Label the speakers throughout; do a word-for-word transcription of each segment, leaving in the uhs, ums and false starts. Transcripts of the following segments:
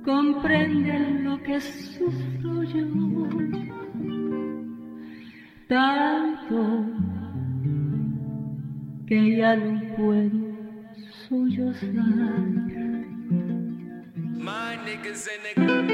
Speaker 1: comprenden lo que sufro yo, tanto que ya no puedo sollozar.
Speaker 2: My niggas and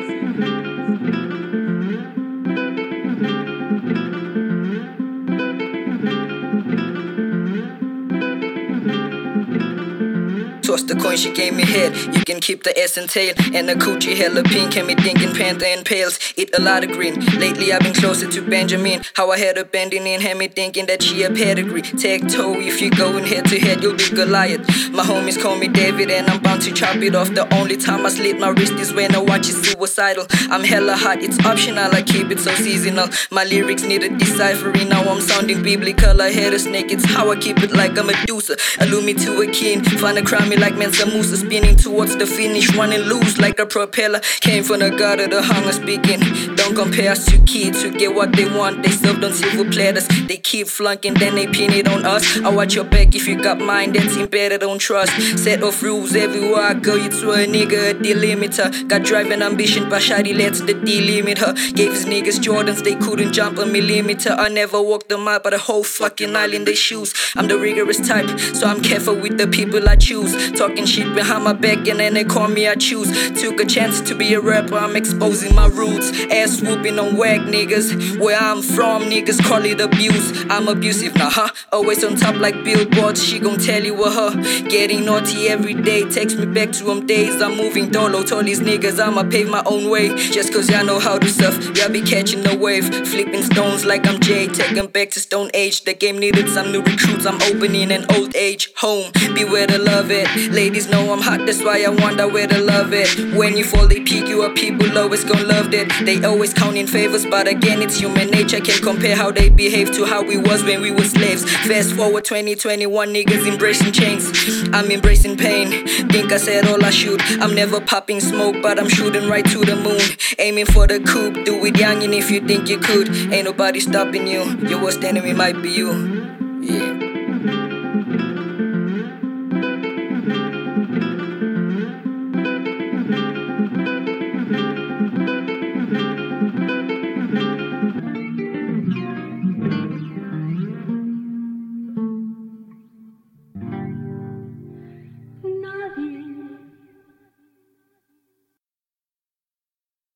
Speaker 3: Toss the coin, she gave me head. You can keep the S and tail. And the coochie hella pink, had me thinking panther and pails. Eat a lot of green. Lately I've been closer to Benjamin. How I had her bending in, had me thinking that she a pedigree. Take toe, if you going head to head, you'll be Goliath. My homies call me David and I'm bound to chop it off. The only time I slit my wrist is when I watch it suicidal. I'm hella hot, it's optional, I keep it so seasonal. My lyrics need a deciphering, now I'm sounding biblical. I had a snake, it's how I keep it like a Medusa. Allure me to a king, find a crime me like Mensa Musa. Spinning towards the finish, running loose like a propeller. Came from the god of the hunger speaking. Don't compare us to kids who get what they want. They served on silver platters. They keep flunking, then they pin it on us. I watch your back if you got mine, that's embedded on trust. Set off rules everywhere I go, you to a nigga, a delimiter. Got driving ambition, but shawty lets the delimit her. Gave his niggas Jordans, they couldn't jump a millimeter. I never walked them out, but a whole fucking aisle in their shoes. I'm the rigorous type, so I'm careful with the people I choose. Talking shit behind my back and then they call me I choose. Took a chance to be a rapper, I'm exposing my roots. Ass whooping on whack niggas. Where I'm from, niggas call it abuse. I'm abusive now, huh? Always on top like billboards, she gon' tell you what her. Getting naughty every day, takes me back to them days. I'm moving dolo, told these niggas I'ma pave my own way. Just cause y'all know how to surf, y'all be catching the wave. Flipping stones like I'm Jay, taking back to Stone Age. The game needed some new recruits, I'm opening an old age home. Be where to love it. Ladies know I'm hot, that's why I wonder where to love it. When you fall, they pick you up, people always gon' love that. They always counting favors, but again, it's human nature. Can't compare how they behave to how we was when we were slaves. Fast forward twenty twenty-one, niggas embracing chains. I'm embracing pain, think I said all I should. I'm never popping smoke, but I'm shooting right to the moon. Aiming for the coupe, do it young and if you think you could. Ain't nobody stopping you, your worst enemy might be you. Yeah.